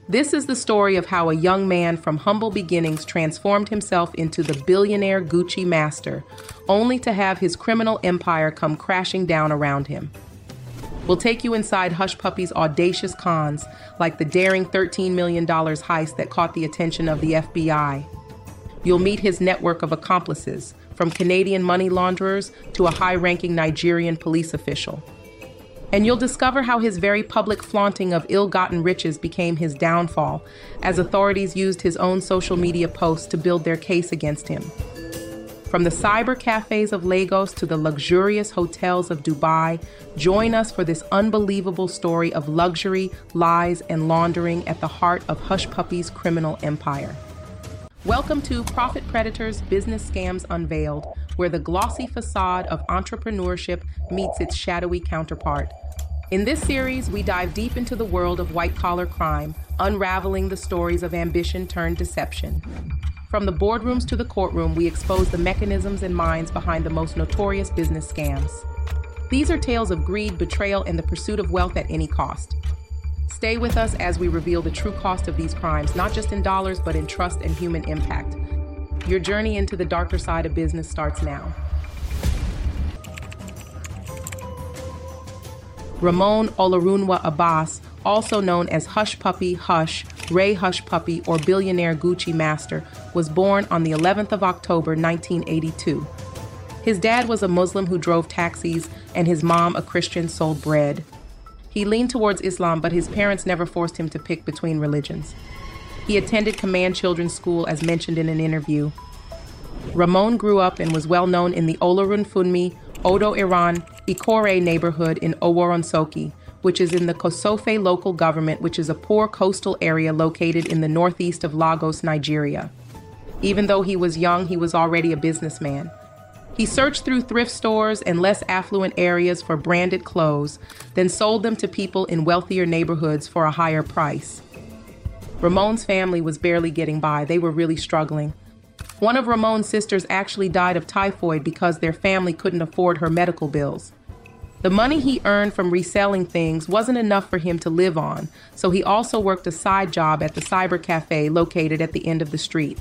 This is the story of how a young man from humble beginnings transformed himself into the billionaire Gucci master, only to have his criminal empire come crashing down around him. We'll take you inside Hush Puppy's audacious cons, like the daring $13 million heist that caught the attention of the FBI. You'll meet his network of accomplices, from Canadian money launderers to a high-ranking Nigerian police official. And you'll discover how his very public flaunting of ill-gotten riches became his downfall, as authorities used his own social media posts to build their case against him. From the cyber cafes of Lagos to the luxurious hotels of Dubai, join us for this unbelievable story of luxury, lies, and laundering at the heart of Hush Puppy's criminal empire. Welcome to Profit Predators Business Scams Unveiled, where the glossy facade of entrepreneurship meets its shadowy counterpart. In this series, we dive deep into the world of white-collar crime, unraveling the stories of ambition turned deception. From the boardrooms to the courtroom, we expose the mechanisms and minds behind the most notorious business scams. These are tales of greed, betrayal, and the pursuit of wealth at any cost. Stay with us as we reveal the true cost of these crimes, not just in dollars, but in trust and human impact. Your journey into the darker side of business starts now. Ramon Olorunwa Abbas, also known as Hush Puppy Hush, Ray Hush Puppy, or billionaire Gucci master, was born on the 11th of October, 1982. His dad was a Muslim who drove taxis, and his mom, a Christian, sold bread. He leaned towards Islam, but his parents never forced him to pick between religions. He attended Command Children's School, as mentioned in an interview. Ramon grew up and was well known in the Olorunfunmi, Odo Iran, Ikore neighborhood in Oworonsoki, which is in the Kosofe local government, which is a poor coastal area located in the northeast of Lagos, Nigeria. Even though he was young, he was already a businessman. He searched through thrift stores and less affluent areas for branded clothes, then sold them to people in wealthier neighborhoods for a higher price. Ramon's family was barely getting by. They were really struggling. One of Ramon's sisters actually died of typhoid because their family couldn't afford her medical bills. The money he earned from reselling things wasn't enough for him to live on, so he also worked a side job at the cyber cafe located at the end of the street.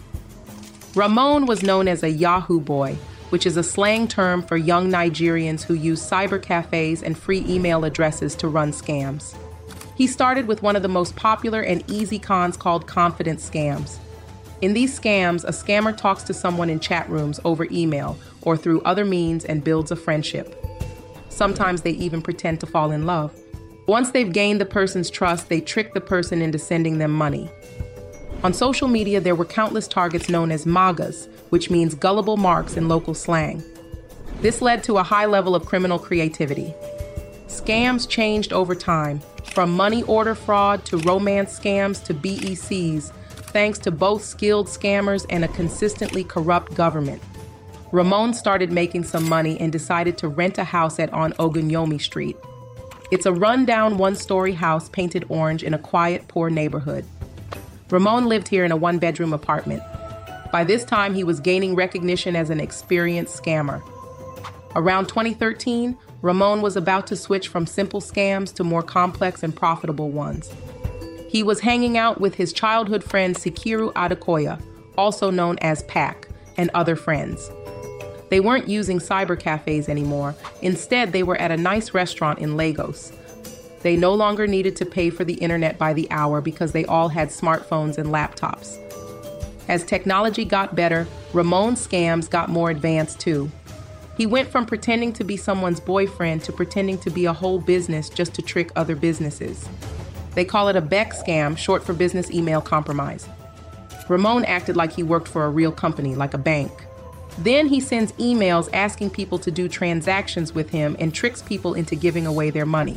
Ramon was known as a Yahoo boy, which is a slang term for young Nigerians who use cyber cafes and free email addresses to run scams. He started with one of the most popular and easy cons called confidence scams. In these scams, a scammer talks to someone in chat rooms over email or through other means and builds a friendship. Sometimes they even pretend to fall in love. Once they've gained the person's trust, they trick the person into sending them money. On social media, there were countless targets known as MAGAs, which means gullible marks in local slang. This led to a high level of criminal creativity. Scams changed over time, from money order fraud to romance scams to BECs, thanks to both skilled scammers and a consistently corrupt government. Ramon started making some money and decided to rent a house on Ogunyomi Street. It's a rundown one-story house painted orange in a quiet, poor neighborhood. Ramon lived here in a one-bedroom apartment. By this time, he was gaining recognition as an experienced scammer. Around 2013, Ramon was about to switch from simple scams to more complex and profitable ones. He was hanging out with his childhood friend Sikiru Adekoya, also known as Pac, and other friends. They weren't using cyber cafes anymore. Instead, they were at a nice restaurant in Lagos. They no longer needed to pay for the internet by the hour because they all had smartphones and laptops. As technology got better, Ramon's scams got more advanced too. He went from pretending to be someone's boyfriend to pretending to be a whole business just to trick other businesses. They call it a BEC scam, short for business email compromise. Ramon acted like he worked for a real company, like a bank. Then he sends emails asking people to do transactions with him and tricks people into giving away their money.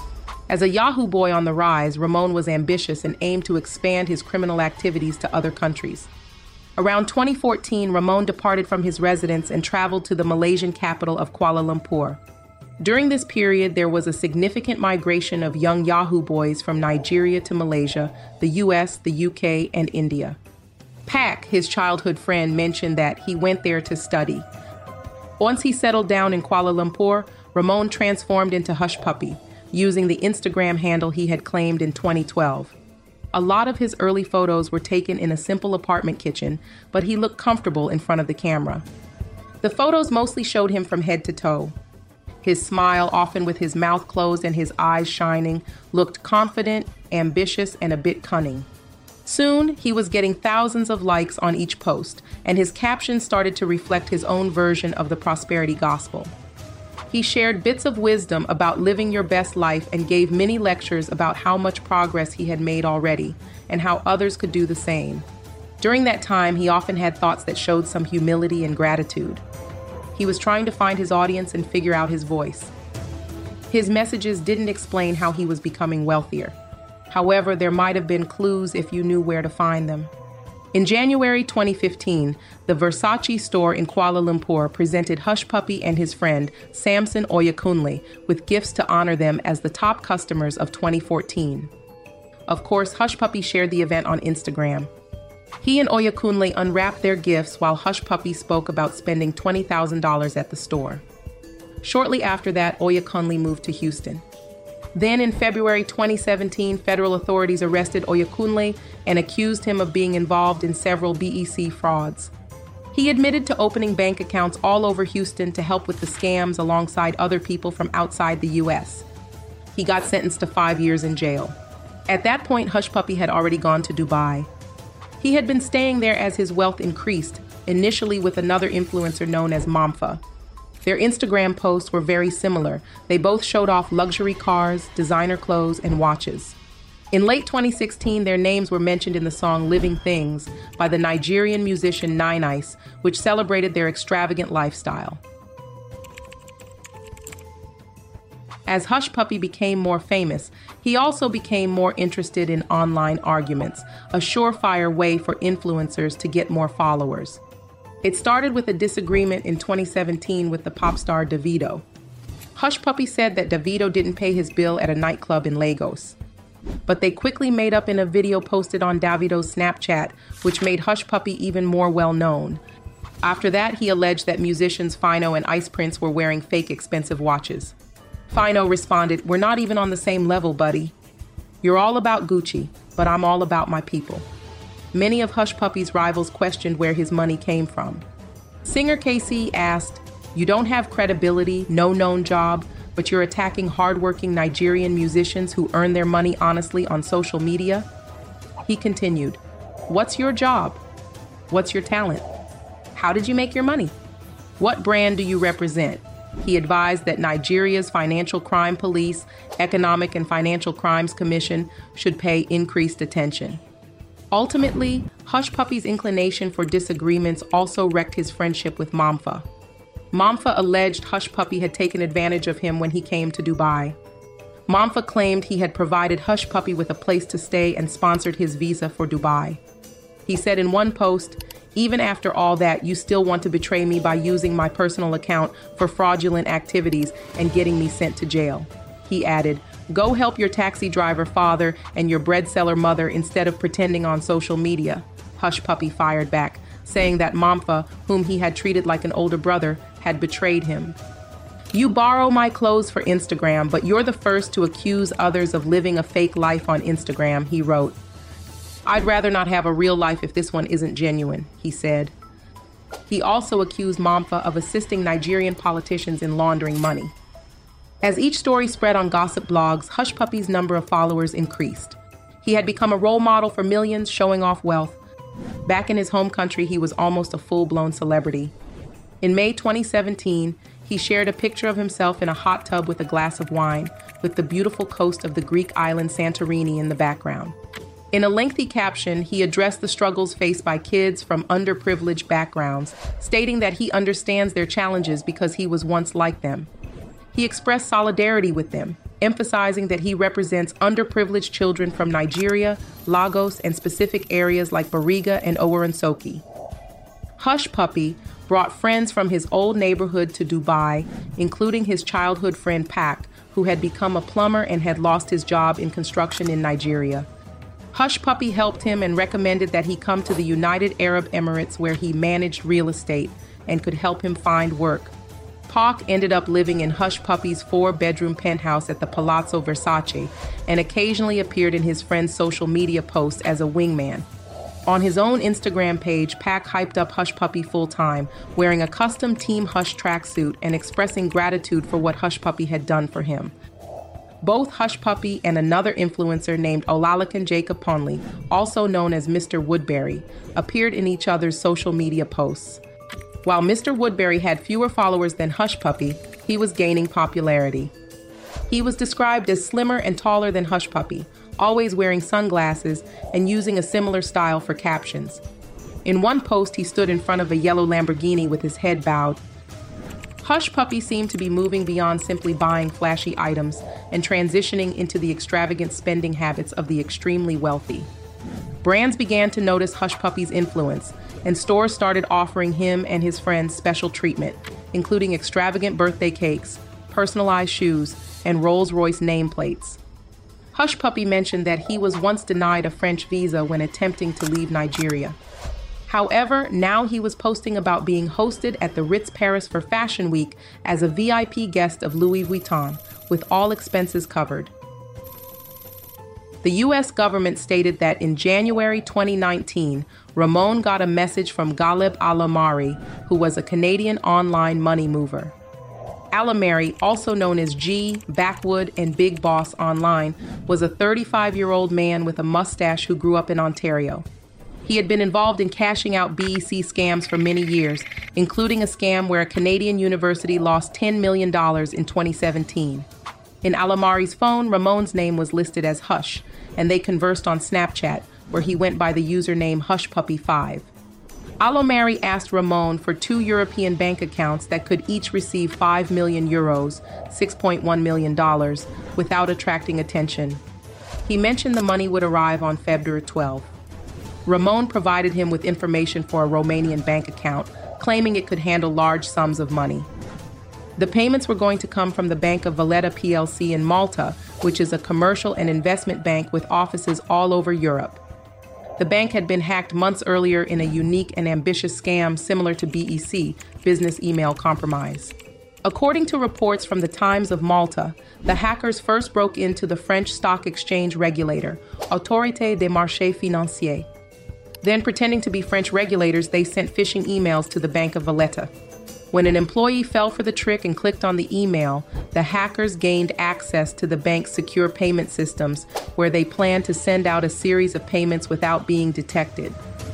As a Yahoo boy on the rise, Ramon was ambitious and aimed to expand his criminal activities to other countries. Around 2014, Ramon departed from his residence and traveled to the Malaysian capital of Kuala Lumpur. During this period, there was a significant migration of young Yahoo boys from Nigeria to Malaysia, the US, the UK, and India. Pac, his childhood friend, mentioned that he went there to study. Once he settled down in Kuala Lumpur, Ramon transformed into Hush Puppy, using the Instagram handle he had claimed in 2012. A lot of his early photos were taken in a simple apartment kitchen, but he looked comfortable in front of the camera. The photos mostly showed him from head to toe. His smile, often with his mouth closed and his eyes shining, looked confident, ambitious, and a bit cunning. Soon, he was getting thousands of likes on each post, and his captions started to reflect his own version of the prosperity gospel. He shared bits of wisdom about living your best life and gave many lectures about how much progress he had made already and how others could do the same. During that time, he often had thoughts that showed some humility and gratitude. He was trying to find his audience and figure out his voice. His messages didn't explain how he was becoming wealthier. However, there might have been clues if you knew where to find them. In January 2015, the Versace store in Kuala Lumpur presented Hush Puppy and his friend, Samson Oyakunle, with gifts to honor them as the top customers of 2014. Of course, Hush Puppy shared the event on Instagram. He and Oyakunle unwrapped their gifts while Hush Puppy spoke about spending $20,000 at the store. Shortly after that, Oyakunle moved to Houston. Then in February 2017, federal authorities arrested Oyakunle and accused him of being involved in several BEC frauds. He admitted to opening bank accounts all over Houston to help with the scams alongside other people from outside the U.S. He got sentenced to 5 years in jail. At that point, Hush Puppy had already gone to Dubai. He had been staying there as his wealth increased, initially with another influencer known as Mamfa. Their Instagram posts were very similar. They both showed off luxury cars, designer clothes, and watches. In late 2016, their names were mentioned in the song Living Things by the Nigerian musician Nine Ice, which celebrated their extravagant lifestyle. As Hush Puppy became more famous, he also became more interested in online arguments, a surefire way for influencers to get more followers. It started with a disagreement in 2017 with the pop star Davido. Hush Puppy said that Davido didn't pay his bill at a nightclub in Lagos. But they quickly made up in a video posted on Davido's Snapchat, which made Hush Puppy even more well-known. After that, he alleged that musicians Phyno and Ice Prince were wearing fake expensive watches. Phyno responded, "We're not even on the same level, buddy. You're all about Gucci, but I'm all about my people." Many of Hush Puppy's rivals questioned where his money came from. Singer KC asked, "You don't have credibility, no known job, but you're attacking hardworking Nigerian musicians who earn their money honestly on social media?" He continued, "What's your job? What's your talent? How did you make your money? What brand do you represent?" He advised that Nigeria's Financial Crime Police, Economic and Financial Crimes Commission should pay increased attention. Ultimately, Hush Puppy's inclination for disagreements also wrecked his friendship with Mamfa. Mamfa alleged Hush Puppy had taken advantage of him when he came to Dubai. Mamfa claimed he had provided Hush Puppy with a place to stay and sponsored his visa for Dubai. He said in one post, "Even after all that, you still want to betray me by using my personal account for fraudulent activities and getting me sent to jail." He added, "Go help your taxi driver father and your bread seller mother instead of pretending on social media." Hush Puppy fired back, saying that Mamfa, whom he had treated like an older brother, had betrayed him. "You borrow my clothes for Instagram, but you're the first to accuse others of living a fake life on Instagram," he wrote. "I'd rather not have a real life if this one isn't genuine," he said. He also accused Mamfa of assisting Nigerian politicians in laundering money. As each story spread on gossip blogs, Hush Puppy's number of followers increased. He had become a role model for millions, showing off wealth. Back in his home country, he was almost a full-blown celebrity. In May 2017, he shared a picture of himself in a hot tub with a glass of wine, with the beautiful coast of the Greek island Santorini in the background. In a lengthy caption, he addressed the struggles faced by kids from underprivileged backgrounds, stating that he understands their challenges because he was once like them. He expressed solidarity with them, emphasizing that he represents underprivileged children from Nigeria, Lagos, and specific areas like Bariga and Oworonsoki. Hush Puppy brought friends from his old neighborhood to Dubai, including his childhood friend Pac, who had become a plumber and had lost his job in construction in Nigeria. Hush Puppy helped him and recommended that he come to the United Arab Emirates, where he managed real estate and could help him find work. Pac ended up living in Hush Puppy's 4-bedroom penthouse at the Palazzo Versace and occasionally appeared in his friend's social media posts as a wingman. On his own Instagram page, Pac hyped up Hush Puppy full-time, wearing a custom Team Hush tracksuit and expressing gratitude for what Hush Puppy had done for him. Both Hush Puppy and another influencer named Olalekan Jacob Ponley, also known as Mr. Woodbury, appeared in each other's social media posts. While Mr. Woodbury had fewer followers than Hush Puppy, he was gaining popularity. He was described as slimmer and taller than Hush Puppy, always wearing sunglasses and using a similar style for captions. In one post, he stood in front of a yellow Lamborghini with his head bowed. Hush Puppy seemed to be moving beyond simply buying flashy items and transitioning into the extravagant spending habits of the extremely wealthy. Brands began to notice Hush Puppy's influence, and stores started offering him and his friends special treatment, including extravagant birthday cakes, personalized shoes, and Rolls-Royce nameplates. Hush Puppy mentioned that he was once denied a French visa when attempting to leave Nigeria. However, now he was posting about being hosted at the Ritz Paris for Fashion Week as a VIP guest of Louis Vuitton, with all expenses covered. The U.S. government stated that in January 2019, Ramon got a message from Ghaleb Al-Amari, who was a Canadian online money mover. Al-Amari, also known as G, Backwood, and Big Boss online, was a 35-year-old man with a mustache who grew up in Ontario. He had been involved in cashing out BEC scams for many years, including a scam where a Canadian university lost $10 million in 2017. In Al-Amari's phone, Ramon's name was listed as Hush, and they conversed on Snapchat, where he went by the username HushPuppy5. Al-Amari asked Ramon for 2 European bank accounts that could each receive 5 million euros, $6.1 million, without attracting attention. He mentioned the money would arrive on February 12. Ramon provided him with information for a Romanian bank account, claiming it could handle large sums of money. The payments were going to come from the Bank of Valletta plc in Malta, which is a commercial and investment bank with offices all over Europe. The bank had been hacked months earlier in a unique and ambitious scam similar to BEC, Business Email Compromise. According to reports from the Times of Malta, the hackers first broke into the French stock exchange regulator, Autorité des Marchés Financiers. Then, pretending to be French regulators, they sent phishing emails to the Bank of Valletta. When an employee fell for the trick and clicked on the email, the hackers gained access to the bank's secure payment systems, where they planned to send out a series of payments without being detected.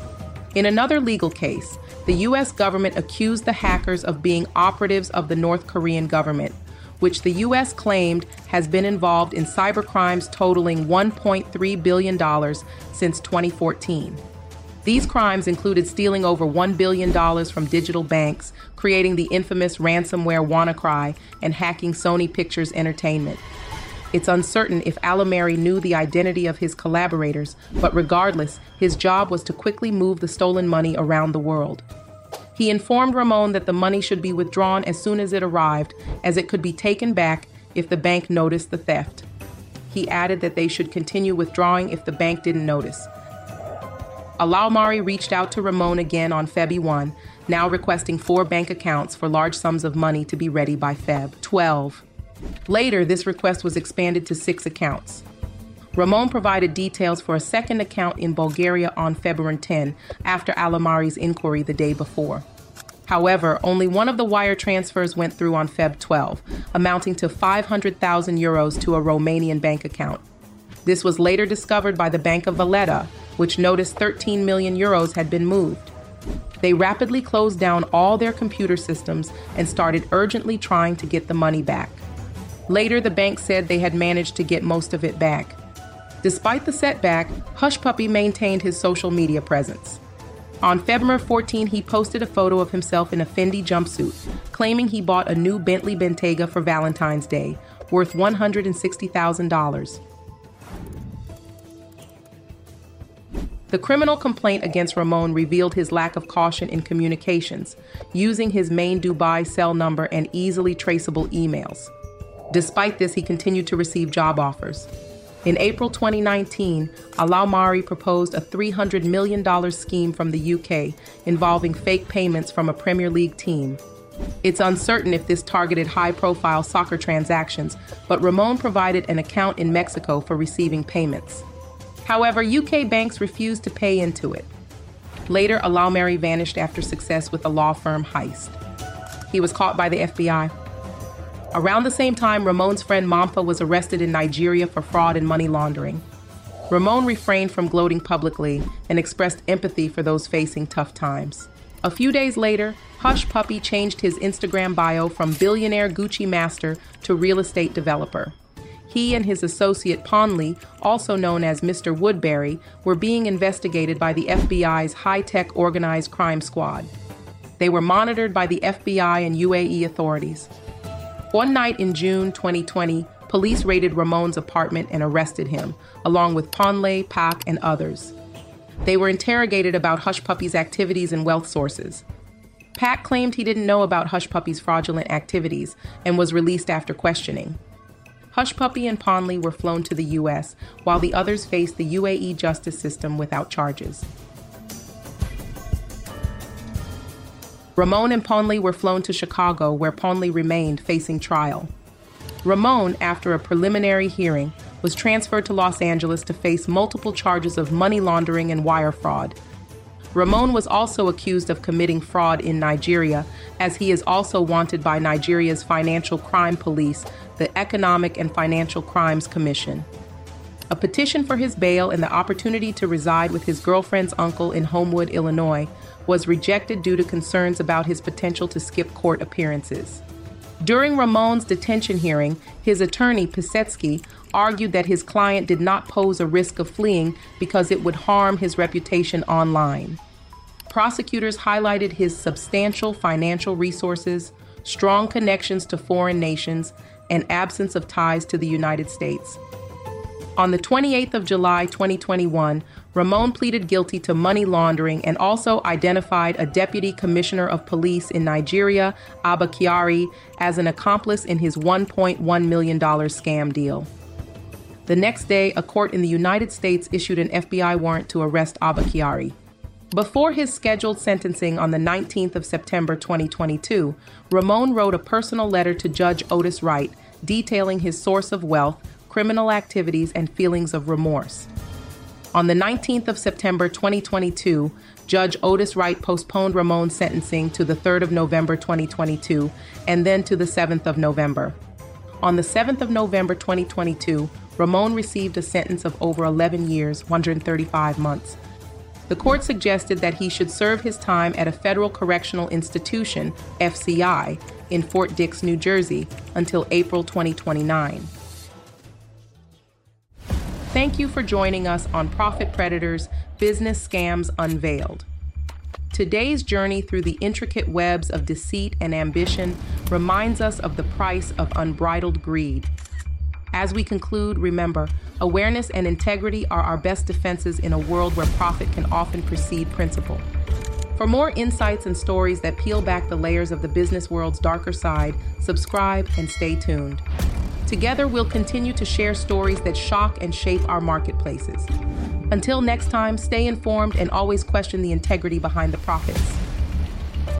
In another legal case, the U.S. government accused the hackers of being operatives of the North Korean government, which the U.S. claimed has been involved in cybercrimes totaling $1.3 billion since 2014. These crimes included stealing over $1 billion from digital banks, creating the infamous ransomware WannaCry, and hacking Sony Pictures Entertainment. It's uncertain if Al-Amari knew the identity of his collaborators, but regardless, his job was to quickly move the stolen money around the world. He informed Ramon that the money should be withdrawn as soon as it arrived, as it could be taken back if the bank noticed the theft. He added that they should continue withdrawing if the bank didn't notice. Al-Amari reached out to Ramon again on February 1, now requesting 4 bank accounts for large sums of money to be ready by February 12. Later, this request was expanded to 6 accounts. Ramon provided details for a second account in Bulgaria on February 10 after Al-Amari's inquiry the day before. However, only one of the wire transfers went through on February 12, amounting to 500,000 euros to a Romanian bank account. This was later discovered by the Bank of Valletta, which noticed 13 million euros had been moved. They rapidly closed down all their computer systems and started urgently trying to get the money back. Later, the bank said they had managed to get most of it back. Despite the setback, Hush Puppy maintained his social media presence. On February 14, he posted a photo of himself in a Fendi jumpsuit, claiming he bought a new Bentley Bentayga for Valentine's Day, worth $160,000. The criminal complaint against Ramon revealed his lack of caution in communications, using his main Dubai cell number and easily traceable emails. Despite this, he continued to receive job offers. In April 2019, Al-Amari proposed a $300 million scheme from the UK involving fake payments from a Premier League team. It's uncertain if this targeted high-profile soccer transactions, but Ramon provided an account in Mexico for receiving payments. However, UK banks refused to pay into it. Later, Alamari vanished after success with a law firm heist. He was caught by the FBI. Around the same time, Ramon's friend Mamfa was arrested in Nigeria for fraud and money laundering. Ramon refrained from gloating publicly and expressed empathy for those facing tough times. A few days later, Hush Puppy changed his Instagram bio from billionaire Gucci master to real estate developer. He and his associate Ponley, also known as Mr. Woodbury, were being investigated by the FBI's high-tech organized crime squad. They were monitored by the FBI and UAE authorities. One night in June 2020, police raided Ramon's apartment and arrested him, along with Ponley, Pak, and others. They were interrogated about Hush Puppy's activities and wealth sources. Pak claimed he didn't know about Hush Puppy's fraudulent activities and was released after questioning. Hush Puppy and Ponley were flown to the U.S., while the others faced the UAE justice system without charges. Ramon and Ponley were flown to Chicago, where Ponley remained facing trial. Ramon, after a preliminary hearing, was transferred to Los Angeles to face multiple charges of money laundering and wire fraud. Ramon was also accused of committing fraud in Nigeria, as he is also wanted by Nigeria's Financial Crime Police, the Economic and Financial Crimes Commission. A petition for his bail and the opportunity to reside with his girlfriend's uncle in Homewood, Illinois, was rejected due to concerns about his potential to skip court appearances. During Ramon's detention hearing, his attorney, Pisetsky, argued that his client did not pose a risk of fleeing because it would harm his reputation online. Prosecutors highlighted his substantial financial resources, strong connections to foreign nations, and absence of ties to the United States. On the 28th of July 2021, Ramon pleaded guilty to money laundering and also identified a deputy commissioner of police in Nigeria, Abba Kyari, as an accomplice in his $1.1 million scam deal. The next day, a court in the United States issued an FBI warrant to arrest Abba Kyari. Before his scheduled sentencing on the 19th of September 2022, Ramon wrote a personal letter to Judge Otis Wright detailing his source of wealth, criminal activities, and feelings of remorse. On the 19th of September 2022, Judge Otis Wright postponed Ramon's sentencing to the 3rd of November 2022 and then to the 7th of November. On the 7th of November 2022, Ramon received a sentence of over 11 years, 135 months. The court suggested that he should serve his time at a federal correctional institution, FCI, in Fort Dix, New Jersey, until April 2029. Thank you for joining us on Profit Predators Business Scams Unveiled. Today's journey through the intricate webs of deceit and ambition reminds us of the price of unbridled greed. As we conclude, remember, awareness and integrity are our best defenses in a world where profit can often precede principle. For more insights and stories that peel back the layers of the business world's darker side, subscribe and stay tuned. Together, we'll continue to share stories that shock and shape our marketplaces. Until next time, stay informed and always question the integrity behind the profits.